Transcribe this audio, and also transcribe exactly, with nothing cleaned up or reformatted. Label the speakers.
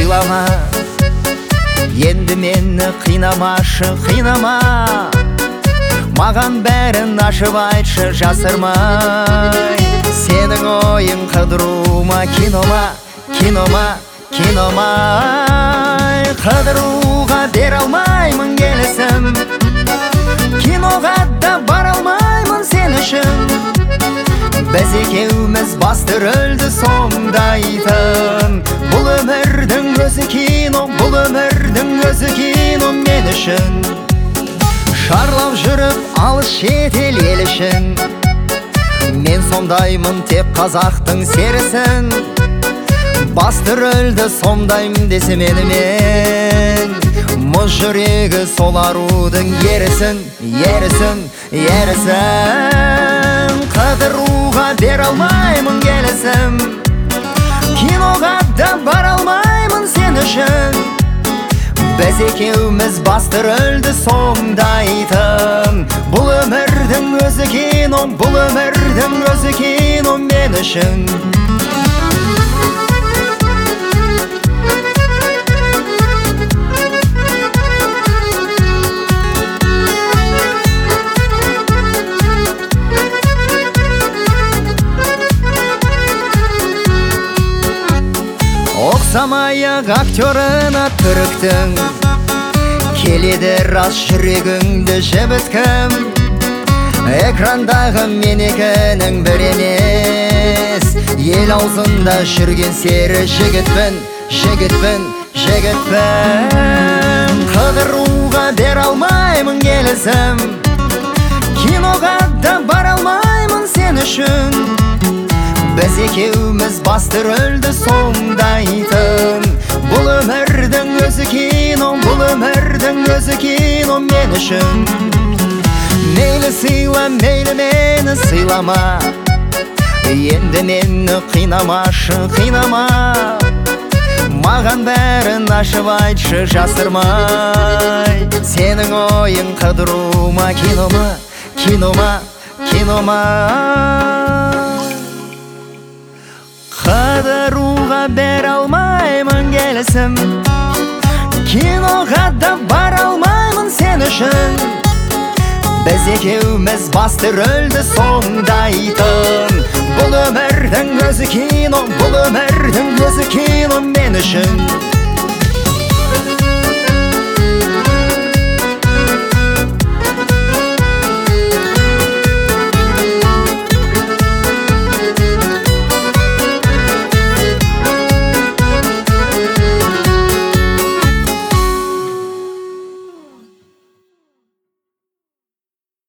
Speaker 1: сыйлама. Енді мені қинамашы, қинама. Маған бәрін ашып айтшы, жасырмай. Сенің ойың қыдырума, кинома, кинома, кинома. Қыдыруға бер алмаймын келісім, киноға да бар алмаймын сен үшін. Біз екеуміз басты рөлді сомдайтын. Бұл өмірдің өзі кино, бұл өмірдің өзі кино мен үшін. Шарлап жүріп алыс шетел ел үшін. Мен сомдаймын тек қазақтың серісін. Басты рөлді сомдаймын десе менімен. Мұз жүрегі сол арудың ерісін, ерісін, ерісін. Қыдыруға бер алмаймын келісім, киноға да бар алмаймын сен үшін. Біз екеуміз басты рөлді сомдайтын. Бұл өмірдің өзі кино, бұл өмірдің өзі кино мен үшін. Оқсамай-ақ актерына түріктің, келеді рас жүрегіңді жібіткім. Экрандағы мен екінің бір емес, ел аузында жүрген сері жігітпін, жігітпін, жігітпін. Қыдыруға бер алмаймын келісім, киноға да бар алмаймын сен үшін. Біз екеуміз басты рөлді сомдайтын. Бұл өмірдің өзі кино, бұл өмірдің өзі кино мен үшін. Мейлі сыйла, мейлі мені сыйлама. Енді мені қинамашы, қинама. Маған бәрін ашып айтшы, жасырмай. Сенің ойың қыдырума, кинома, кинома, кинома. Қыдыруға бер алмаймын келісім, киноға да бар алмаймын сен үшін. Біз екеуміз басты рөлді сомдайтын. Бұл өмірдің өзі кино, бұл өмірдің өзі кино мен үшін.